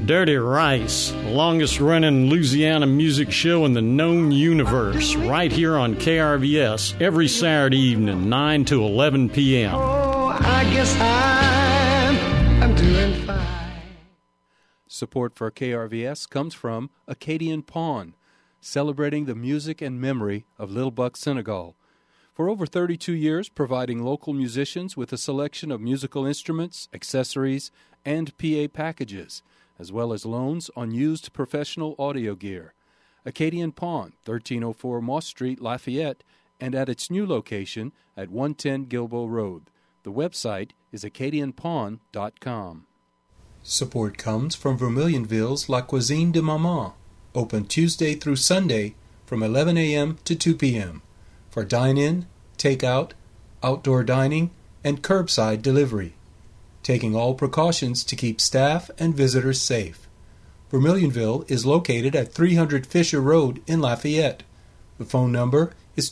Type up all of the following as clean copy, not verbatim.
Dirty Rice, the longest running Louisiana music show in the known universe, right here on KRVS every Saturday evening, 9 to 11 p.m. Oh, I guess I'm doing fine. Support for KRVS comes from Acadian Pawn, celebrating the music and memory of Little Buck Senegal. For over 32 years, providing local musicians with a selection of musical instruments, accessories, and PA packages, as well as loans on used professional audio gear. Acadian Pawn, 1304 Moss Street, Lafayette, and at its new location at 110 Gilboa Road. The website is acadianpawn.com. Support comes from Vermilionville's La Cuisine de Maman, open Tuesday through Sunday from 11 a.m. to 2 p.m. for dine-in, take-out, outdoor dining, and curbside delivery, taking all precautions to keep staff and visitors safe. Vermilionville is located at 300 Fisher Road in Lafayette. The phone number is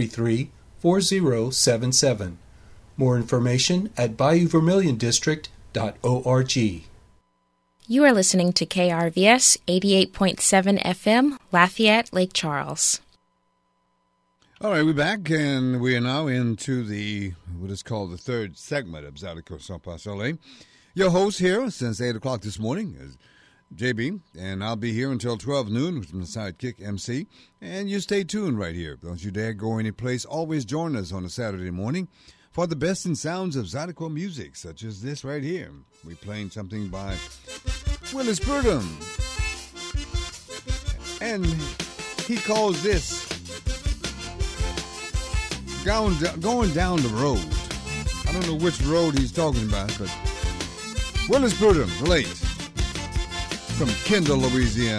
233-4077. More information at BayouVermilionDistrict.org. You are listening to KRVS 88.7 FM, Lafayette, Lake Charles. All right, we're back, and we are now into what is called the third segment of Zydeco Sans Passerelle. Your host here since 8 o'clock this morning is JB, and I'll be here until 12 noon with my sidekick, MC. And you stay tuned right here. Don't you dare go anyplace. Always join us on a Saturday morning for the best in sounds of Zydeco music, such as this right here. We're playing something by Willis Prudhomme. And he calls this Going Down the Road. I don't know which road he's talking about, but Willis Prudhomme, late, from Kendall, Louisiana.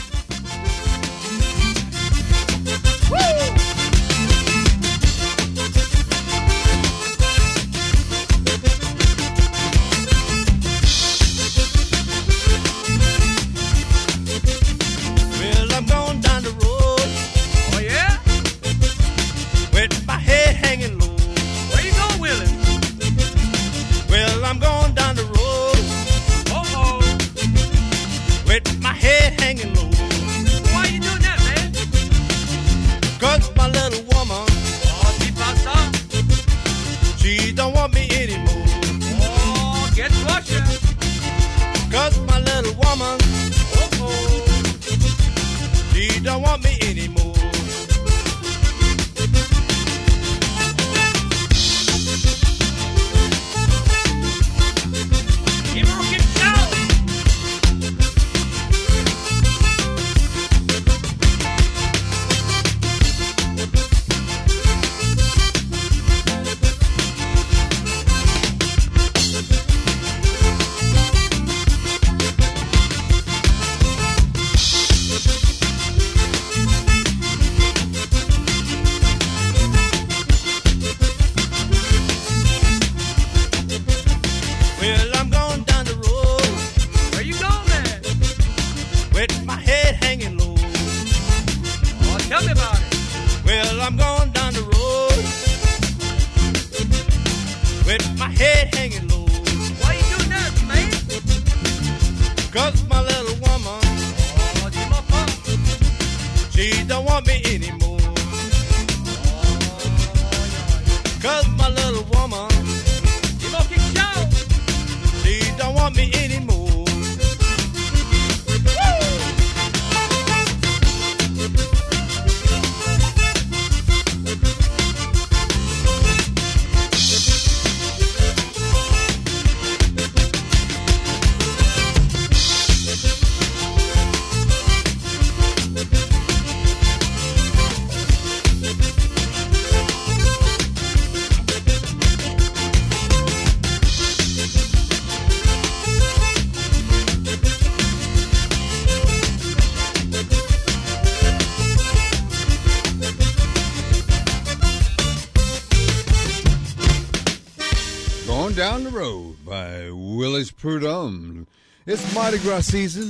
Down the Road by Willis Prudhomme. It's Mardi Gras season,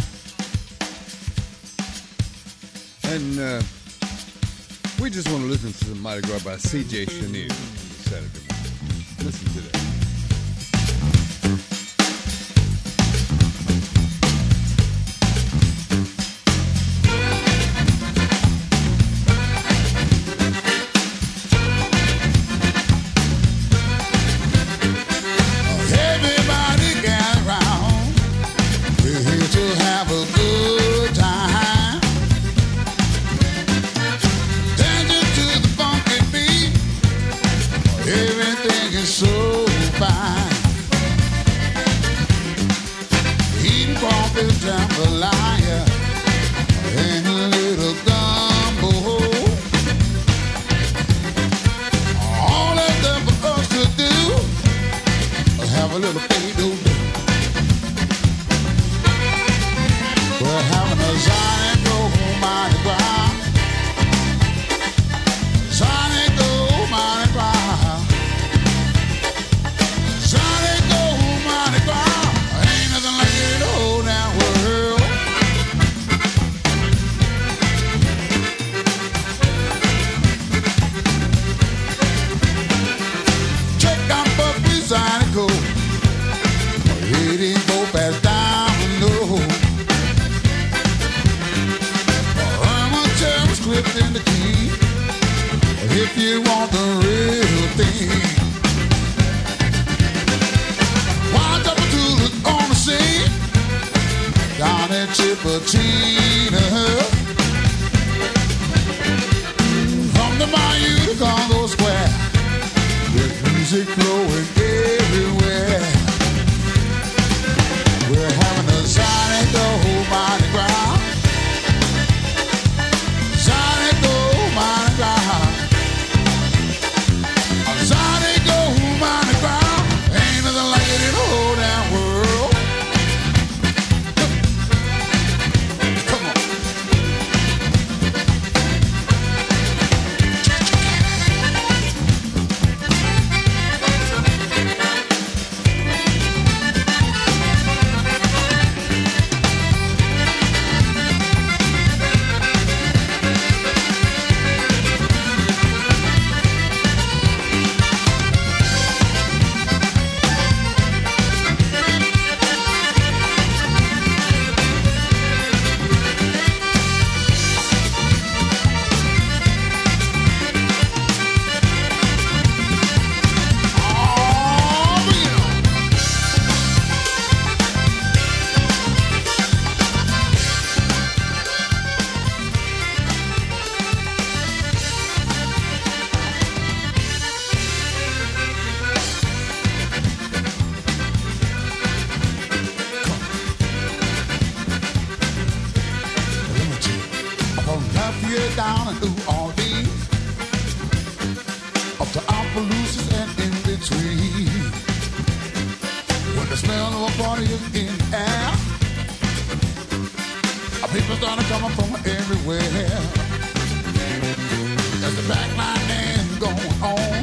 and we just want to listen to some Mardi Gras by C.J. Chenier Saturday morning. Listen to that. We're having a Sonic Go Mardi Gras. Sonic Go Mardi Gras. Sonic Go Mardi Gras. Ain't nothing like it in the whole damn world. Check out Buckley Sonic Go. It didn't go fast down the road. I'm a terrible script in the key. If you want the real thing. Wind up to look on the scene. Down at Chipotina. From the bayou to Congo Square. There's music flowing everywhere. We're having a Sonic Go Mardi Gras. Sonic Go Mardi Gras. A Sonic Go Mardi Gras. Ain't nothing like it in the whole damn world. Come on. Down in New Orleans, up to Opelousas and in between. When the smell of a party is in the air, people started coming from everywhere. There's the backline dance going on,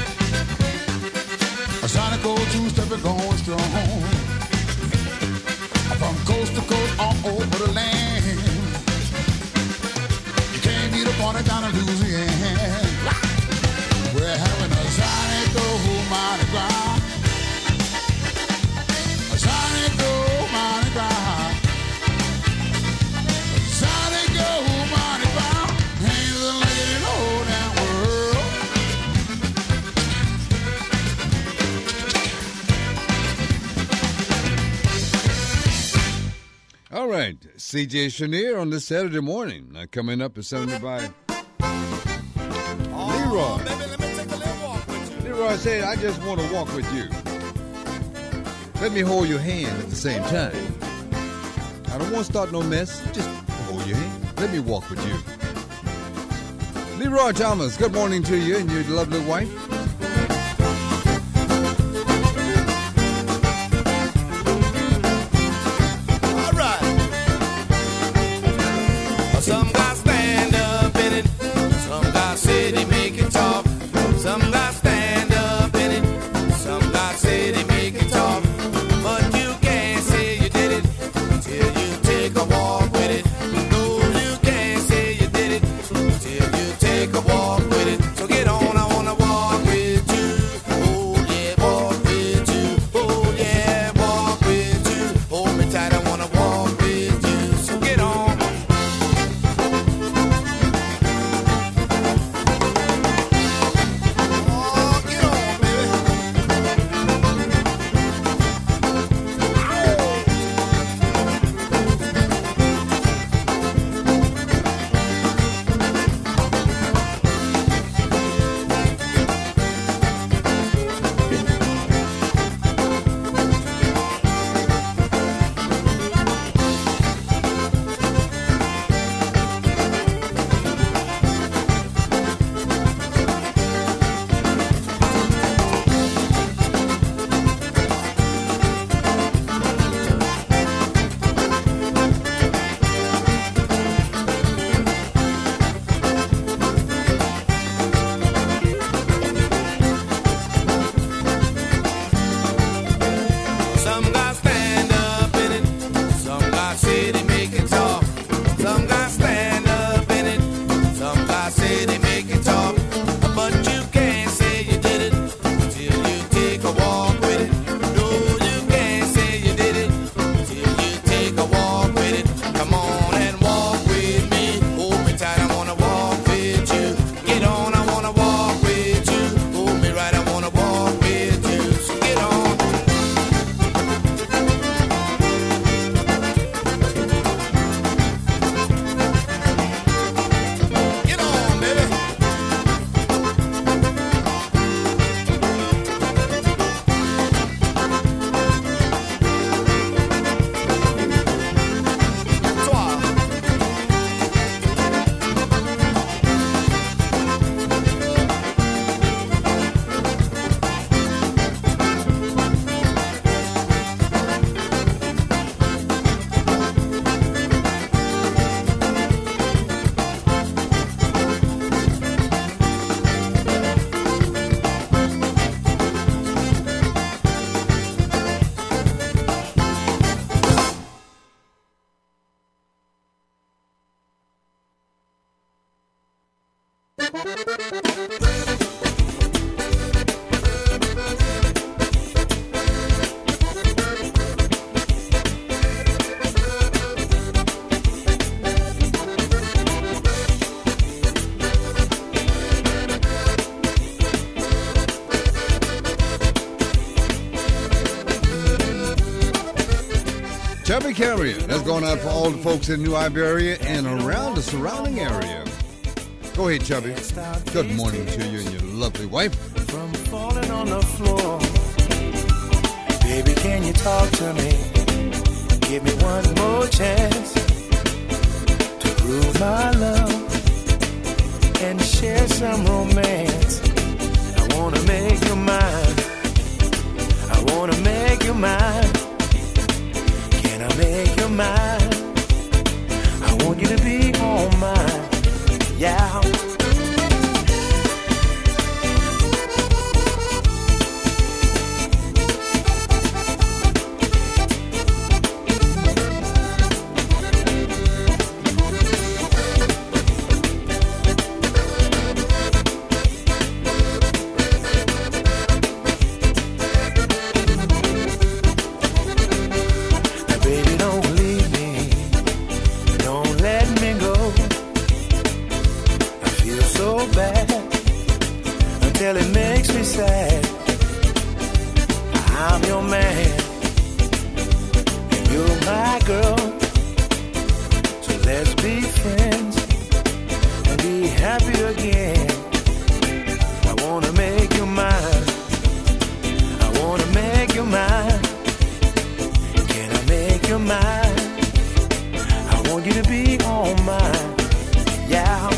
a Sonic Go two-stepping going strong, from coast to coast all over the land. Party down in Louisiana. We're having a Sonic Go Mardi Gras. A Sonic Go Mardi Gras. A Sonic Go Mardi Gras. Ain't nothing like it in the whole damn world. All right, C.J. Chenier on this Saturday morning. Coming up is something by Leroy. Leroy said, I just want to walk with you. Let me hold your hand at the same time. I don't want to start no mess. Just hold your hand. Let me walk with you. Leroy Thomas, good morning to you and your lovely wife. Some guys stand up in it, some guys say they make it talk. Some guys stand up in it, some guys say they make it talk. But you can't say you did it till you take a walk with it. No, you can't say you did it till you take a walk with it. So get on, I wanna walk Chubby Carrier. That's going out for all the folks in New Iberia and around the surrounding area. Go ahead, Chubby. Good morning to you and your lovely wife. From falling on the floor, baby, can you talk to me? Give me one more chance to prove my love and share some romance. I wanna make you mine. I wanna make you mine. Can I make you mine? I want you to be all mine. Yeah. It makes me sad. I'm your man and you're my girl, so let's be friends and be happy again. I wanna make you mine. I wanna make you mine. Can I make you mine? I want you to be all mine. Yeah.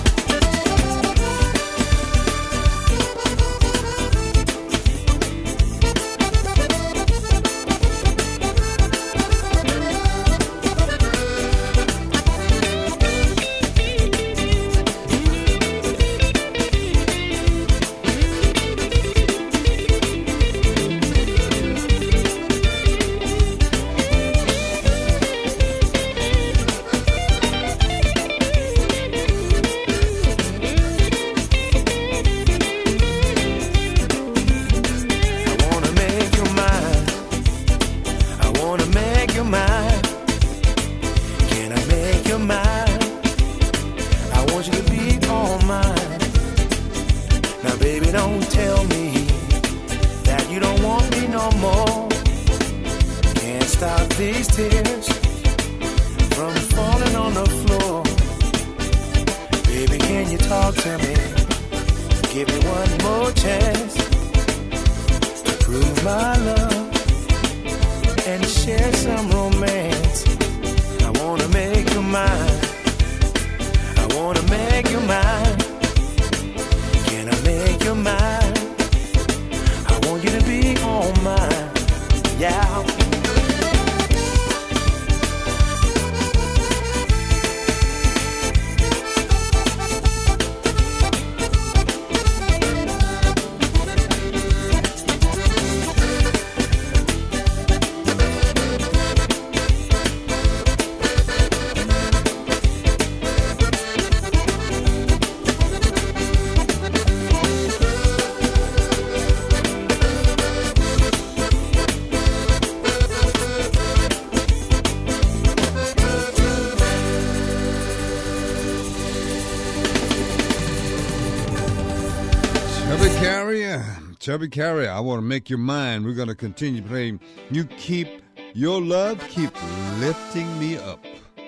Chubby Carrier, I want to make you mine. We're going to continue playing You Keep Your Love, Keep Lifting Me Up.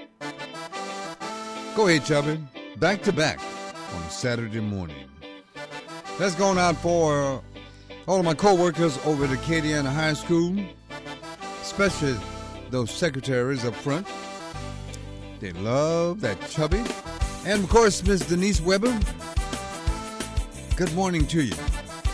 Go ahead, Chubby. Back to back on a Saturday morning. That's going out for all of my co-workers over at Acadiana High School, especially those secretaries up front. They love that Chubby. And, of course, Miss Denise Weber, good morning to you.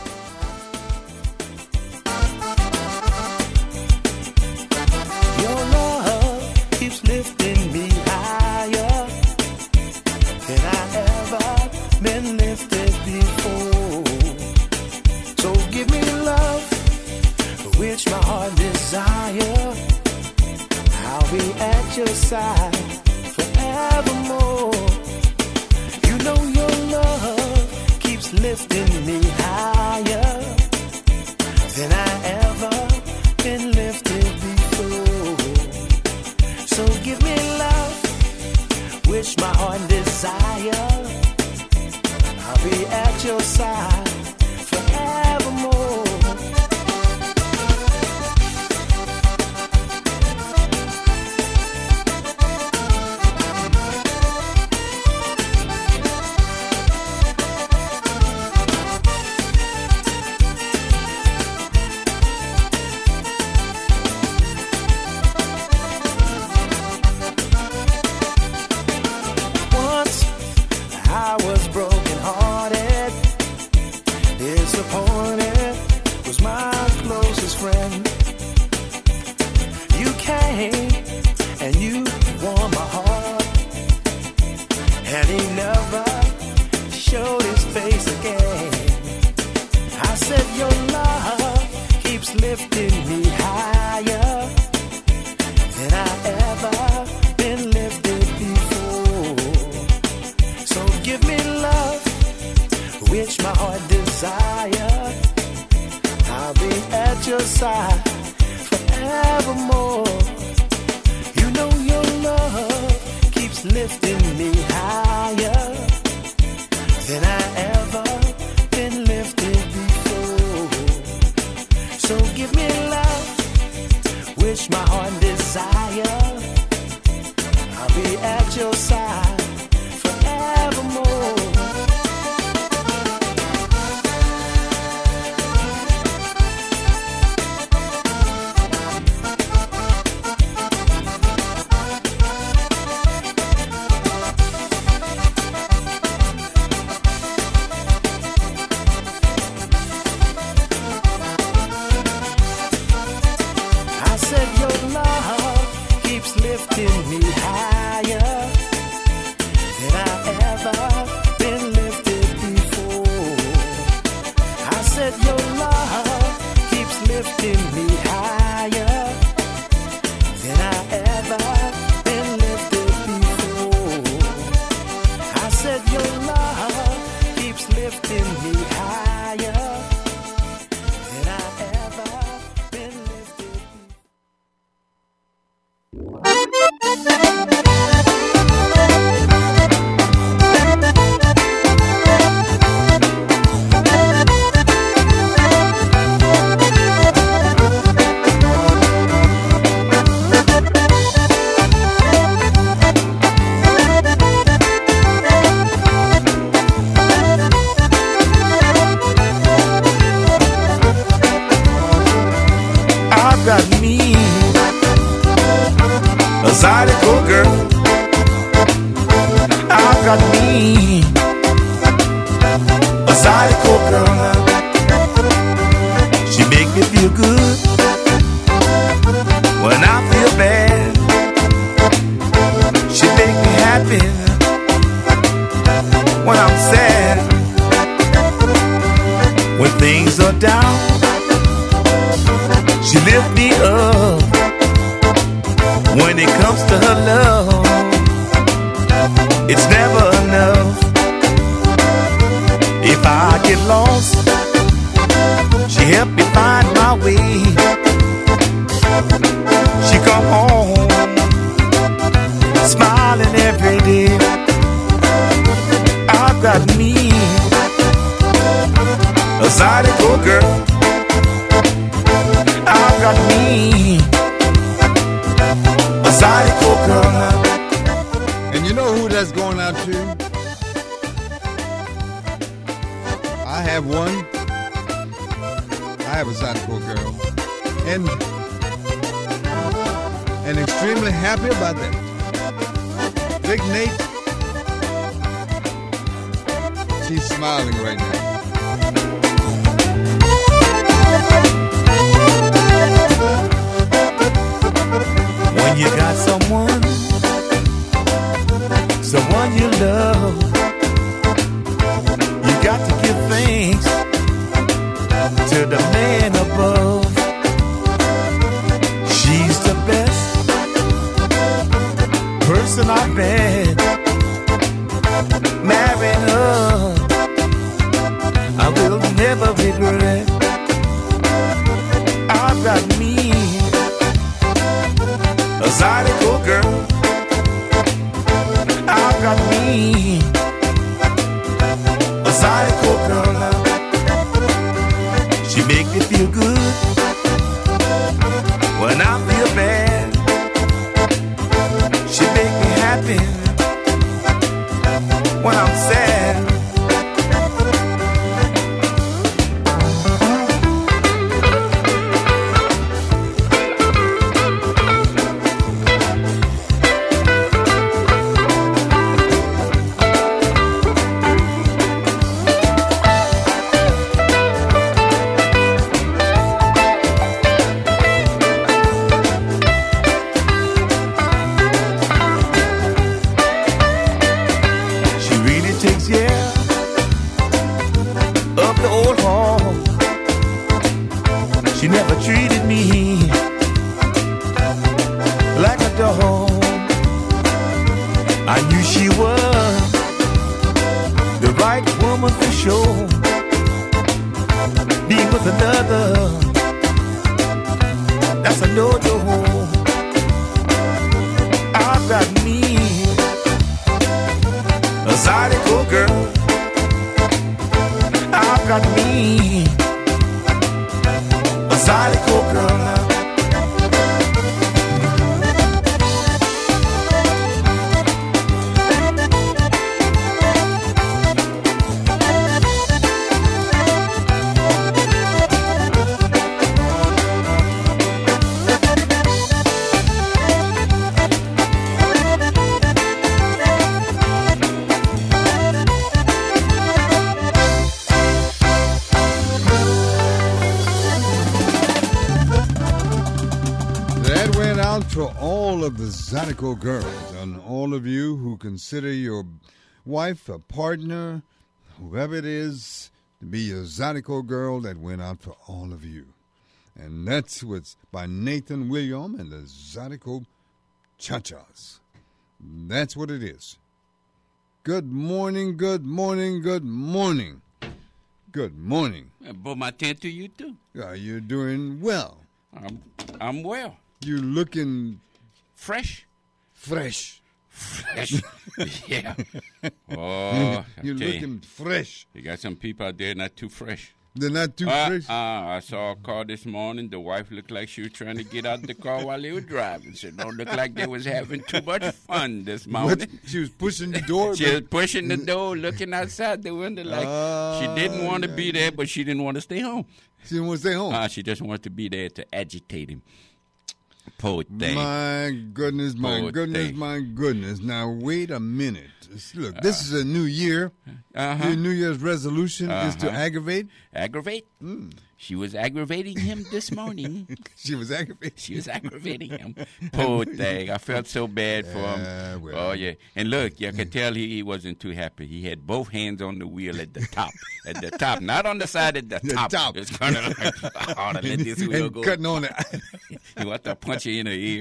Lifting me higher than I ever been lifted before. So give me love, which my heart desire. I'll be at your side forevermore. You know your love lifting me higher than I ever been lifted before. So give me love, which my heart desire. I'll be at your side forevermore. Once I was broken hearted, disappointed, was my closest friend. You came and you won my heart, and he never showed his face again. I said your love keeps lifting me higher than I ever been lifted before. So give me love, which my heart desire. I'll be at your side forevermore. You know your love keeps lifting me higher than I ever been lifted before. So give me love, which my heart desire. I'll be at your side forevermore. I said your love keeps lifting me higher than I ever been lifted before. I said your love keeps lifting me higher than I ever been lifted before. I said your love keeps lifting me higher than I ever been lifted before. I've got me a zydeco girl. I've got me a zydeco girl. She make me feel good when I feel bad. She make me happy when I'm sad. When things are down, she lift me up. When it comes to her love, it's never enough. If I get lost, she help me find my way. She come home, smiling every day. I've got me a zydeco girl. I've got me a zydeco girl. And you know who that's going out to? I have one. I have a zydeco girl. And extremely happy about that. Big Nate. She's smiling right now. When you got someone you love, you got to give thanks to the man above. She's the best person I've met. Marrying her Zydeco girl. I've got me a Zydeco girl now. She make me feel good when I feel bad. She make me happy when I'm sad. She never treated me like a dog. I knew she was the right woman for sure. Being with another, that's a no-no. I've got me a Zydeco girl. I've got me a Zydeco girl now. To all of the Zydeco girls and all of you who consider your wife, a partner, whoever it is, to be your Zydeco girl, that went out for all of you. And that's what's by Nathan William and the Zydeco Cha-Chas. That's what it is. Good morning, good morning, good morning. Good morning. Bon matin to you too. You're doing well. I'm well. You looking fresh? Fresh. Yeah. Oh, you're looking fresh. You got some people out there not too fresh. They're not too fresh? I saw a car this morning. The wife looked like she was trying to get out the car while they were driving. So it don't look like they was having too much fun this morning. What? She was pushing the door? She was pushing the door, looking outside the window like she didn't want to be there, but she didn't want to stay home. She didn't want to stay home? She just wanted to be there to agitate him. Poor thing. My goodness, my goodness, my goodness. Now, wait a minute. Look, this is a new year. Your New Year's resolution is to aggravate? Aggravate? She was aggravating him this morning. She was aggravating? She was aggravating him. Poor thing. I felt so bad for him. Well. Oh, yeah. And look, you could tell he wasn't too happy. He had both hands on the wheel at the top. At the top. Not on the side, at the top. It's kind of like, oh, to let this wheel go. Cutting on it. He wants to punch you in the ear.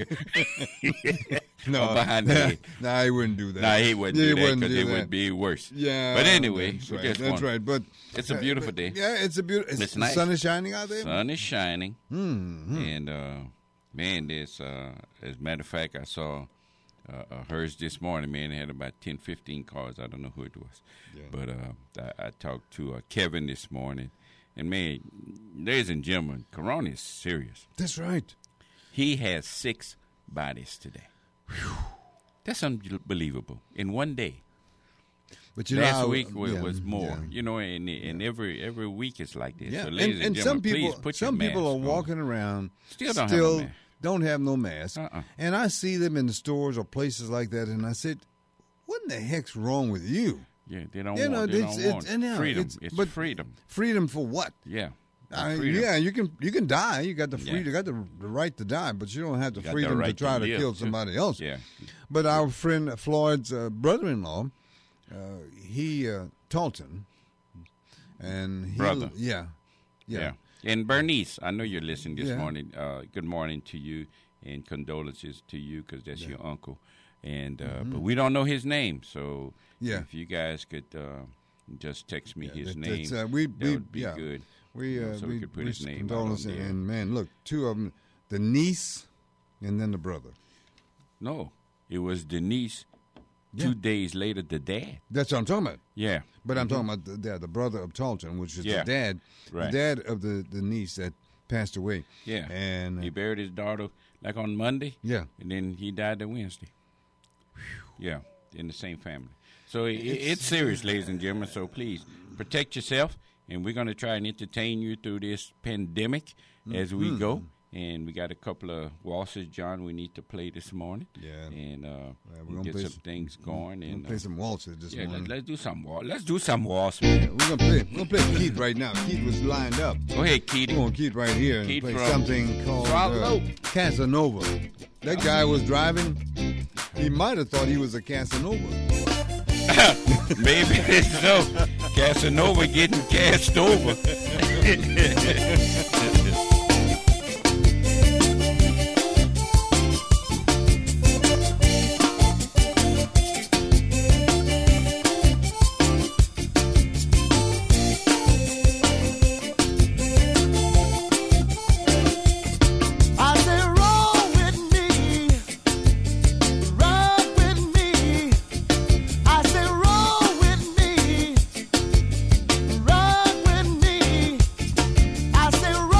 No, behind the head. Nah, he wouldn't do that. Nah, he wouldn't do that because it would be worse. Yeah. But anyway, that's right. But it's a beautiful day. Yeah, it's a beautiful. It's nice. The sun is shining out there. Sun is shining. And man, this as a matter of fact, I saw hers this morning. Man, it had about 10, 15 cars. I don't know who it was, but I talked to Kevin this morning, and man, ladies and gentlemen, Corona is serious. That's right. He has 6 bodies today. Whew. That's unbelievable in one day. But last week was more, and every week it's like this. Yeah. So, ladies and some people, people, some people are walking around still don't have no mask, and I see them in the stores or places like that, and I said, "What in the heck's wrong with you?" Yeah, they don't want freedom. It's freedom. Freedom for what? Yeah. You can die. You got the freedom. You got the right to die, but you don't have the freedom to try to kill somebody else. Yeah. But our friend Floyd's brother-in-law, Talton, and brother, yeah. And Bernice, I know you're listening this morning. Good morning to you, and condolences to you because that's your uncle. And but we don't know his name, so if you guys could just text me his name, that would be good. So we could put his name out on there. And man, look, 2 of them, the niece and then the brother. No, it was Denise. 2 days later, the dad. That's what I'm talking about. Yeah. But I'm talking about the brother of Talton, which is the dad, Right. the dad of the niece that passed away. Yeah. And he buried his daughter like on Monday. Yeah. And then he died the Wednesday. Yeah, in the same family. So it's serious, ladies and gentlemen. So please protect yourself, and we're going to try and entertain you through this pandemic as we go. And we got a couple of waltzes, John, we need to play this morning. Yeah. And we're gonna get play some things going. We're And gonna play some waltzes this morning. Let's do some waltz. Let's do some waltz, man. We're gonna play Keith right now. Keith was lined up. Go ahead, Keith. We're gonna Keith right here and Keith play from something called Swallow. Casanova. That guy was driving. He might have thought he was a Casanova. Maybe so. Casanova getting cast over. I say roll with me, ride with me. I say roll with me, ride with me. I say roll.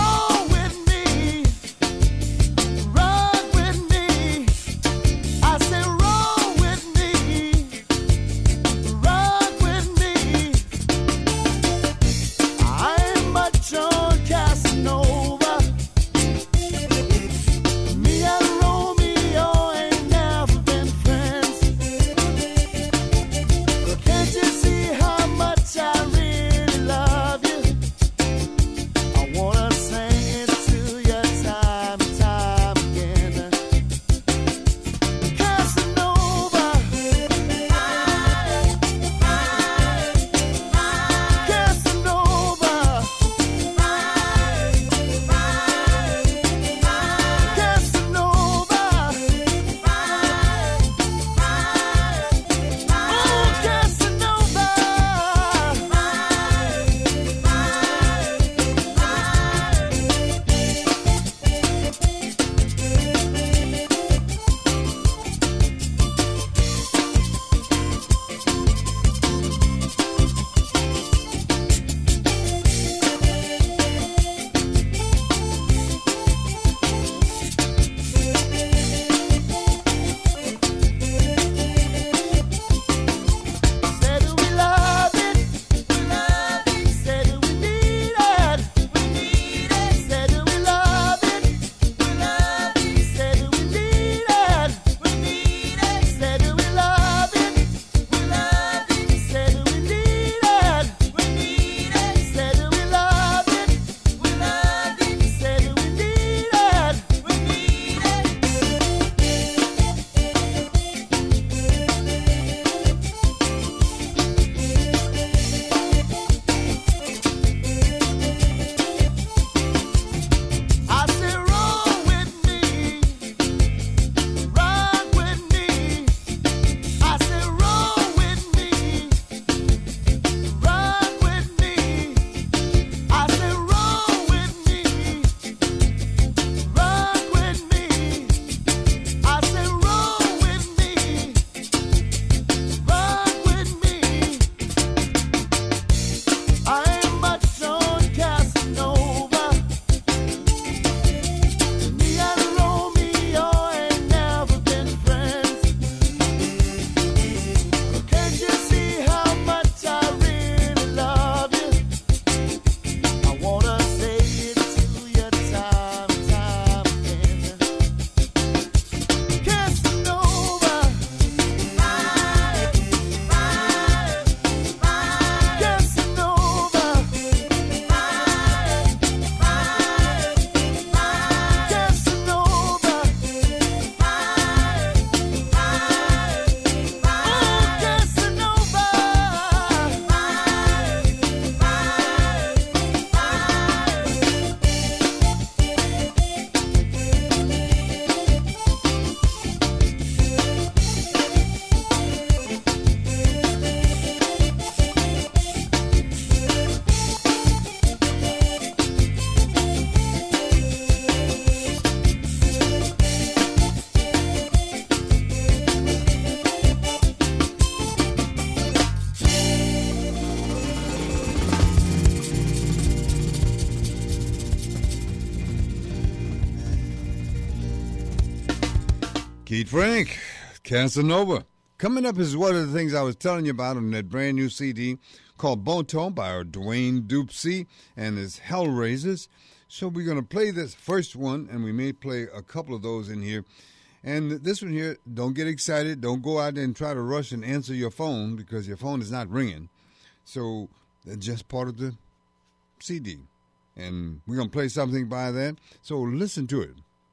Keith Frank, Casanova. Coming up is one of the things I was telling you about on that brand new CD called Bon Ton by Dwayne Dupsy and his Hellraisers. So we're going to play this first one, and we may play a couple of those in here. And this one here, don't get excited. Don't go out there and try to rush and answer your phone because your phone is not ringing. So that's just part of the CD. And we're going to play something by that. So listen to it.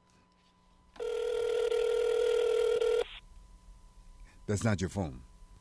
That's not your phone.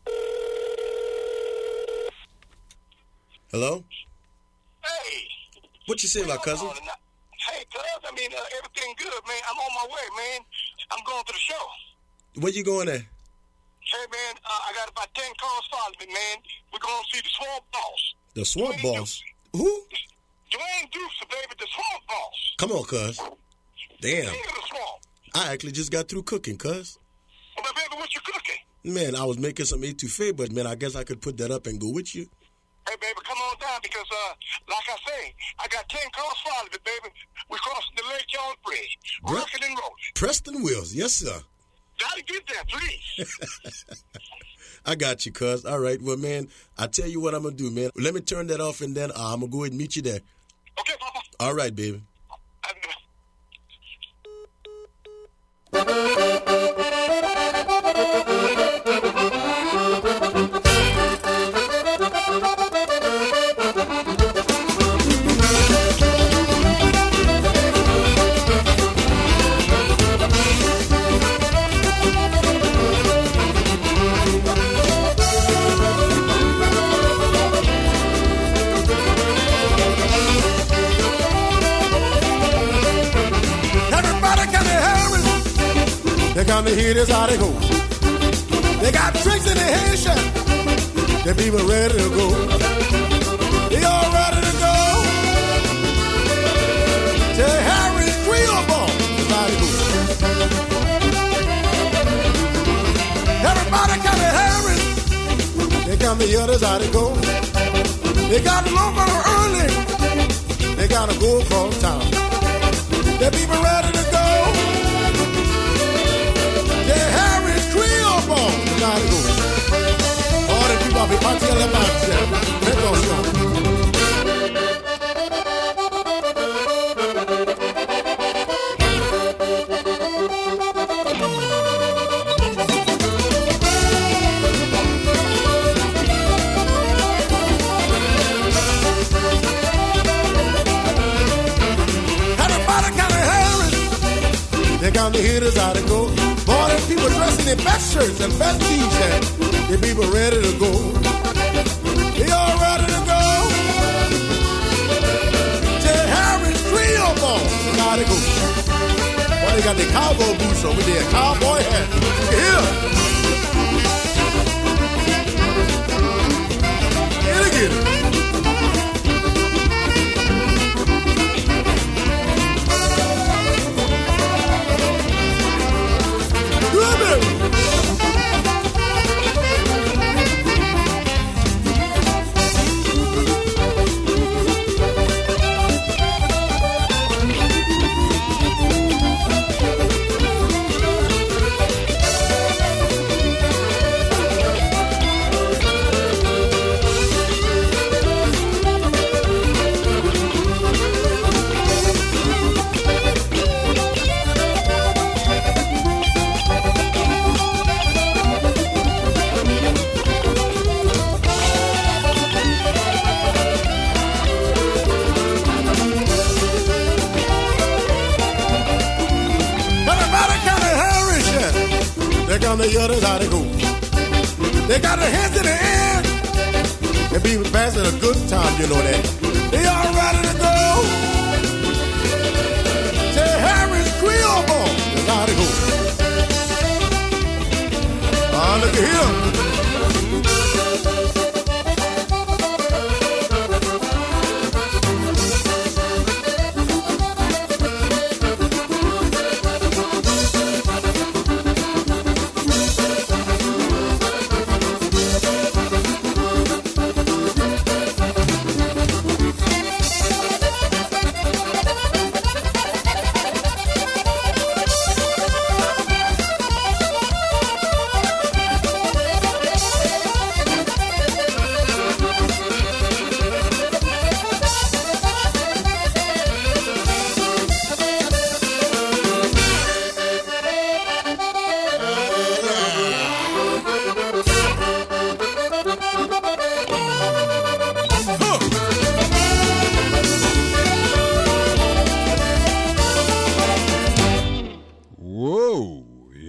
Hello? Hey. What you saying, my cousin? Hey, cuz, everything good, man. I'm on my way, man. I'm going to the show. Where you going at? Hey, man, I got about 10 cars following me, man. We're going to see the Swamp Boss. The Swamp Dwayne Boss? Dukes. Who? Dwayne Dukes, baby, the Swamp Boss. Come on, cuz. Damn. King of the swamp. I actually just got through cooking, cuz. Well, baby, what you cooking? Man, I was making some etouffee, but, man, I guess I could put that up and go with you. Hey, baby, come on down because, like I say, I got 10 cars following me, baby. We're crossing the Lake John Bridge. Rocking and rolling. Preston Wills, yes, sir. Gotta get there, please. I got you, cuz. All right, well, man, I tell you what I'm going to do, man. Let me turn that off, and then I'm going to go ahead and meet you there. Okay, Papa. All right, baby. They come to hear this how they go. They got tricks in the Haitian. They people ready to go. They all ready to go. Tell Harry Creole Ball is how they go. Everybody come to Harry. They come to hear this how they go. They got to look on early. They got to go across town. They people ready to go. Harry's Creole Ball. Gotta go. All the people be partying on the mountain. Let's go. Everybody kind of Harry's. They got the hitters how to go. All them people dressing in best shirts and best t-shirts. The people ready to go. They all ready to go. Tell Harry's Creole Ball. Gotta go. Well, they got the cowboy boots over there. Cowboy hat. Get it. Get it. The others how they go. They got their hands in the air. They be passing a good time, you know that. They all ready to go. Say Harry's Creole Ball. That's how they go. Look at him.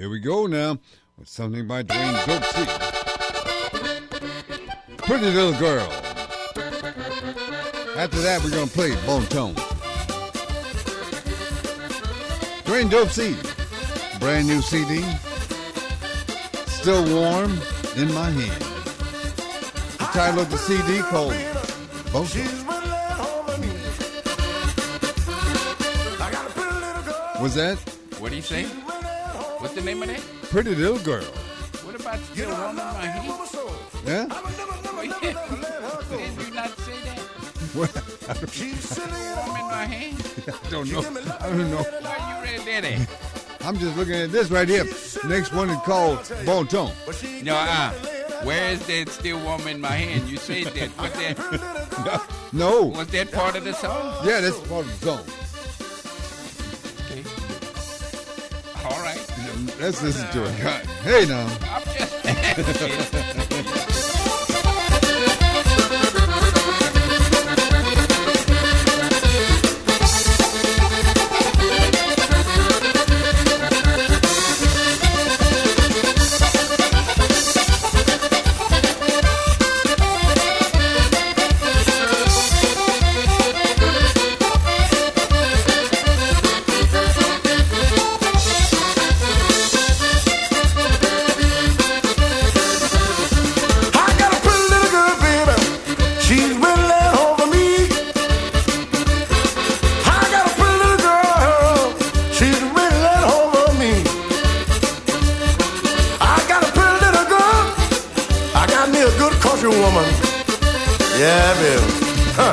Here we go now with something by Dwayne Dopsy. Pretty Little Girl. After that, we're going to play Bone Tone. Dwayne Dopsy, brand new CD, Still Warm in My Hand. The title of the CD called Bone Tone. Was that? What do you say? What's the name of that? Pretty Little Girl. What about Still Warm in My Hand? Yeah? Did you not say that? What? Still Warm in My Hand? I don't know. I don't know. Why you read that at? I'm just looking at this right here. Next one is called Bon Ton. No, where is that Still Warm in My Hand? You said that. Was that? No. Was that part of the song? Yeah, that's part of the song. Okay. All right. Let's listen to it. God. Hey, now. I'm just. Woman. Yeah, baby. Huh.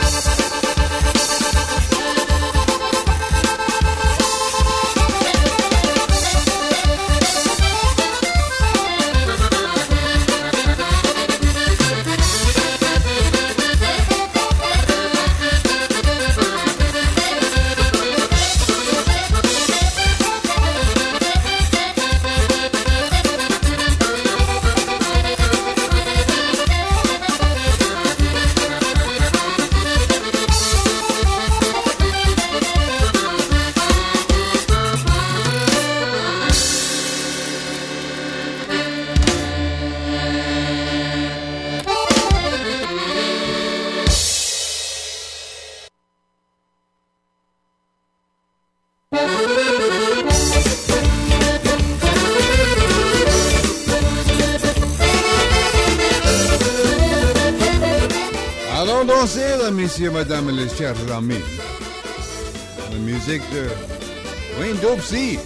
Messieurs, mesdames et les chers amis, la musique de Dwayne Dopsy.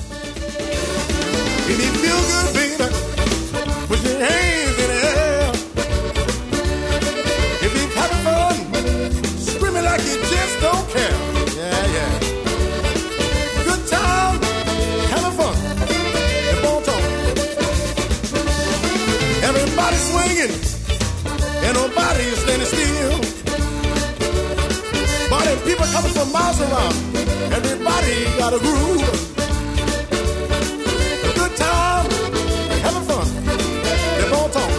If you feel good, baby, put your hands in the air. If you're having fun, screaming like you just don't care. Yeah, yeah. Good time, having fun. The Bon Ton. Everybody swinging, and nobody standing still. People coming from miles around. Everybody got a groove. A good time, having fun. They're bon ton.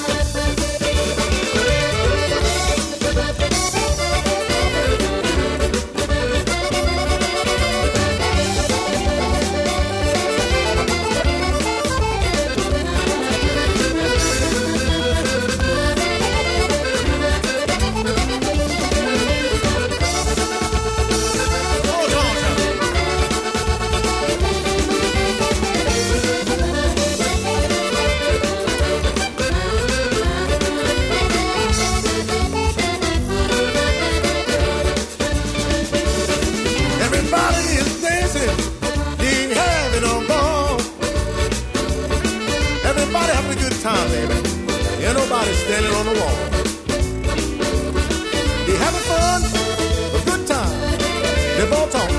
Time, baby. Ain't nobody standing on the wall. They having fun, a good time. They're bon ton.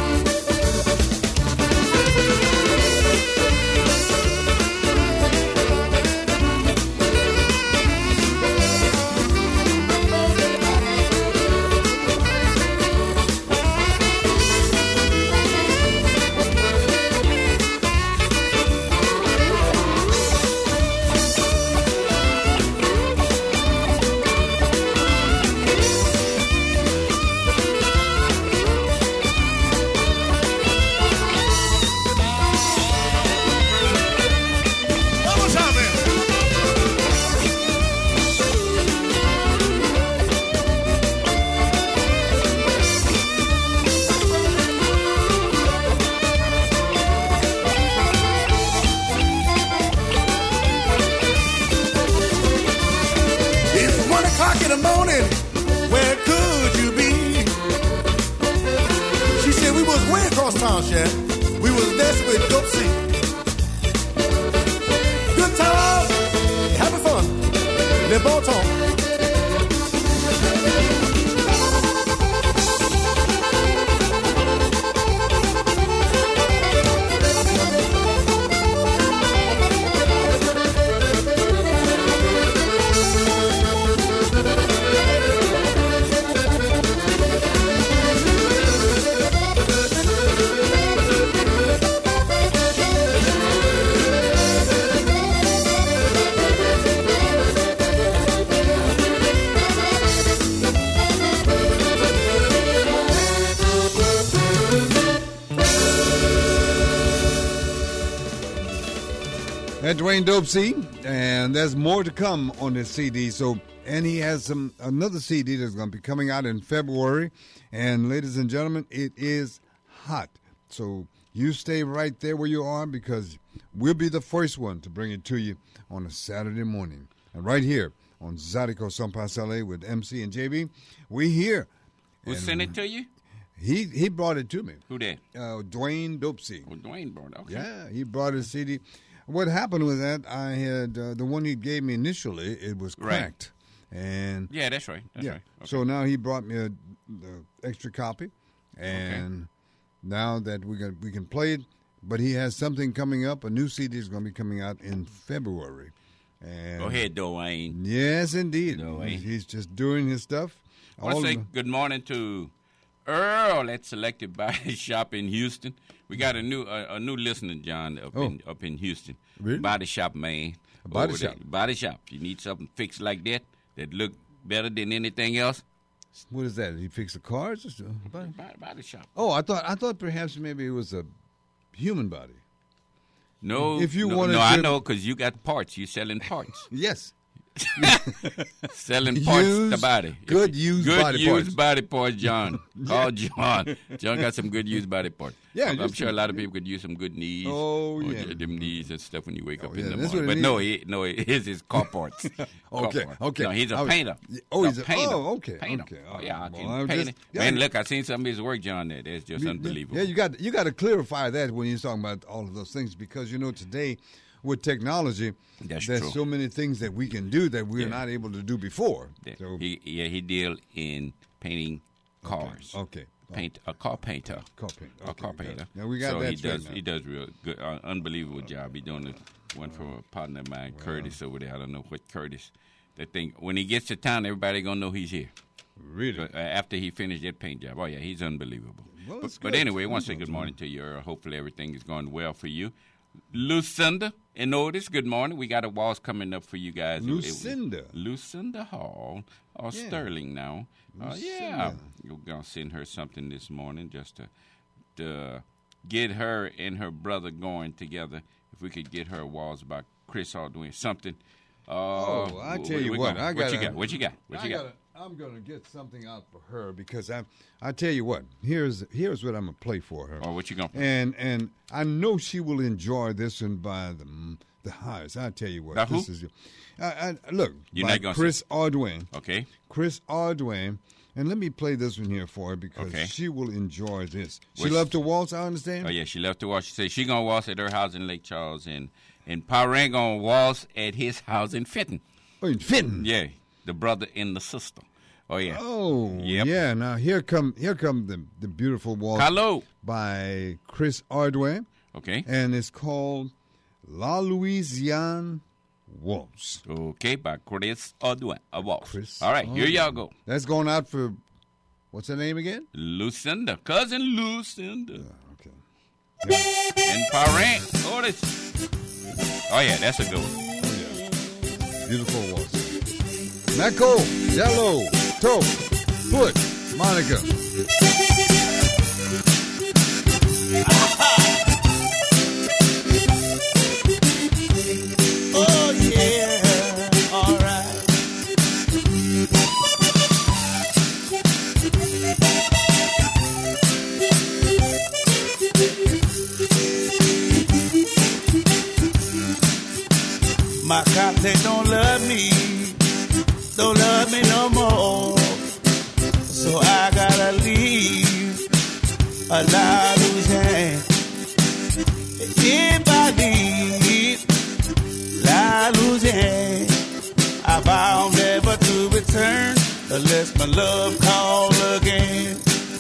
Marsh, yeah. We was dancing with Dope C. Good times, having fun. Les bon temps. That's Dwayne Dope C, and there's more to come on this CD. So, and he has another CD that's going to be coming out in February. And ladies and gentlemen, it is hot. So you stay right there where you are, because we'll be the first one to bring it to you on a Saturday morning. And right here on Zydeco Son Pass LA with MC and JB, we here. Who sent it to you? He brought it to me. Who did? Dwayne Dope C. Oh, Dwayne brought it. Okay. Yeah, he brought his CD. What happened with that, I had the one he gave me initially, it was cracked. Right. And yeah, that's right. That's right. Okay. So now he brought me the extra copy, and now that we can play it, but he has something coming up. A new CD is going to be coming out in February. And go ahead, Dwayne. Yes, indeed. Dwayne. He's just doing his stuff. I want to say good morning to Earl at Selected Body Shop in Houston. We got a new listener, John, up in Houston. Really? Body Shop, man. Body Shop. Body Shop. You need something fixed like that look better than anything else. What is that? He fix the cars? Body Shop. Oh, I thought perhaps maybe it was a human body. No. If you wanted I know, because you got parts. You selling parts. Yes. Selling parts to body. Good used body parts, John. Call John. John got some good used body parts. Yeah, I'm sure a lot of people could use some good knees. Oh, yeah. Them knees and stuff when you wake up in the morning. But it's his car parts. Okay. No, he's a painter. Oh, he's a painter. Oh, okay. Painter. Okay. Oh, yeah, I can Well, paint it. Man, look, I seen some of his work, John, there. That's just unbelievable. Yeah, you got to clarify that when you're talking about all of those things, because, today with technology, there's true. so many things that we can do that we're not able to do before. Yeah. So, He deal in painting cars. Okay. A car painter. A car painter. Now we got so that. He does real good, unbelievable job. He doing one for a partner of mine, Curtis over there. I don't know what Curtis. That thing when he gets to town, everybody gonna know he's here. Really? So, after he finished that paint job. Oh yeah, he's unbelievable. Well, but anyway, I want to say good morning to you, Earl. Hopefully everything is going well for you. Lucinda and Otis, good morning. We got a waltz coming up for you guys. Lucinda Hall, Sterling now. Yeah, we're going to send her something this morning just to get her and her brother going together. If we could get her a waltz by Chris Aldwin, something. I tell you what. What you got? I'm going to get something out for her, because I tell you what. Here's what I'm going to play for her. Oh, what you going to play? And I know she will enjoy this one by the highest. I tell you what. By who? Look, You're by not gonna Chris Aldwin. Okay. Chris Aldwin. And let me play this one here for her, because she will enjoy this. She loved to waltz, I understand? Oh, yeah, she loved to waltz. She said she going to waltz at her house in Lake Charles, and Parang going to waltz at his house in Fenton. Oh, in Fenton? Yeah, the brother and the sister. Oh, yeah. Oh, yep. Yeah. Now, here come the beautiful waltz by Chris Aldwin. Okay. And it's called La Louisiane Waltz. Okay, by Chris Aldwin. A waltz. All right, here y'all go. That's going out for, what's her name again? Lucinda. Cousin Lucinda. Okay. Yeah. And Parang. Oh, yeah, that's a good one. Oh, yeah. Beautiful waltz. Nako, Jello, Tope, Put, Monica. Oh, yeah, all right. My cop, they don't love me no more. So I gotta leave a La Louisiane. unless my love call again.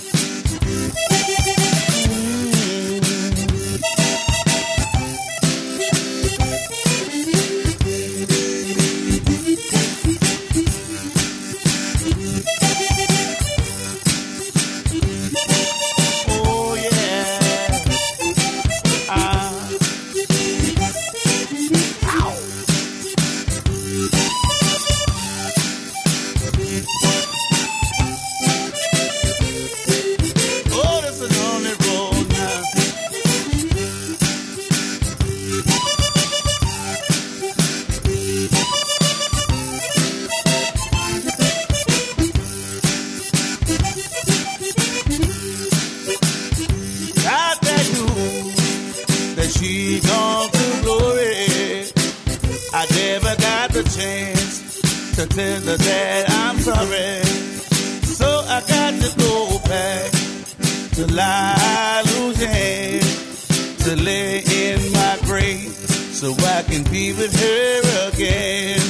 She gone to glory. I never got the chance to tell her that I'm sorry. So I got to go back to Louisiana to lay in my grave so I can be with her again.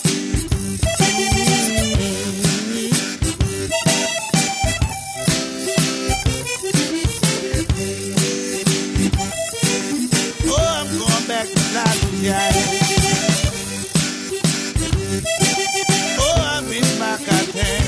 Oh, I miss my cotton.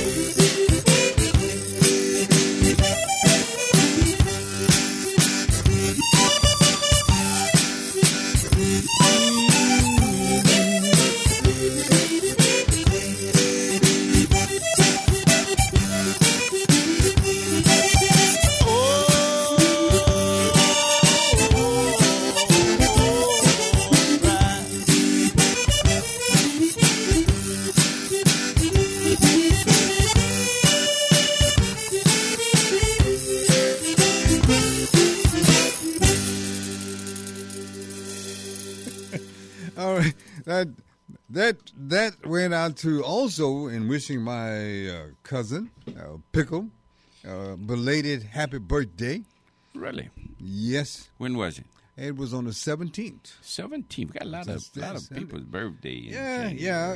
All right, that went out to also in wishing my cousin Pickle belated happy birthday. Really? Yes. When was it? It was on the 17th. 17th. We got a lot of people's birthday. Yeah.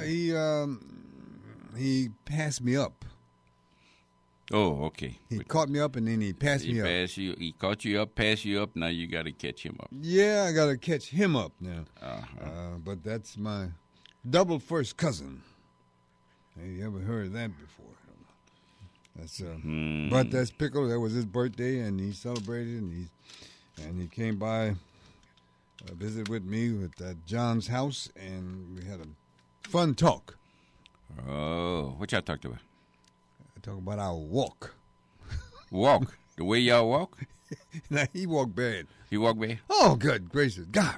He passed me up. Oh, okay. He caught me up and then he passed me up. He caught you up, passed you up. Now you got to catch him up. Yeah, I got to catch him up now. But that's my double first cousin. Have you ever heard of that before? That's But that's Pickle. That was his birthday, and he celebrated, and he came by, visit with me at John's house, and we had a fun talk. Oh, what y'all talked about? Talk about our walk. Walk? The way y'all walk? Now, he walked bad. He walked bad? Oh, good gracious. God.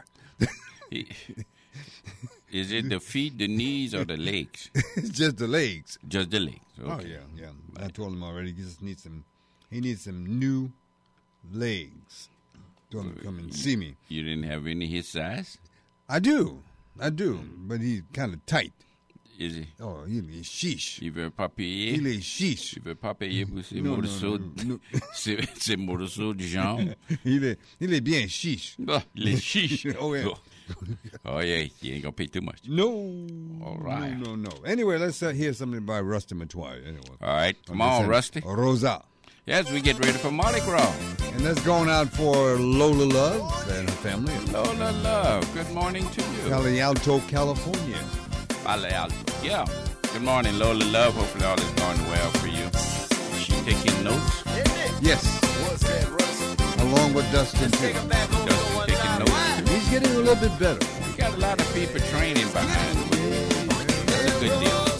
Is it the feet, the knees, or the legs? It's just the legs. Just the legs. Okay. Oh, yeah. I told him already. He just needs some new legs. Told him to come and see me. You didn't have any his size? I do. But he's kind of tight. Is he? Oh, il est chiche. Il veut pas payer. Il est chiche. Il veut pas payer pour ses morceaux. Ses morceaux de jambes. Il est bien chiche. Oh, il est chiche. Oh, yeah. Oh, yeah. He ain't going to pay too much. No. All right. No. Anyway, let's hear something by Rusty Matoy. Anyway. All right. Come on, Rusty. Rosa. Yes, we get ready for Mardi Gras. And that's going out for Lola Love and her family. Lola Love, good morning to you. Palo Alto, California. Palo Alto, yeah. Good morning, Lola Love. Hopefully all is going well for you. Is she taking notes? Yes. Along with Dustin, too. Dustin taking notes, too. He's getting a little bit better. We got a lot of people training behind him. That's a good deal.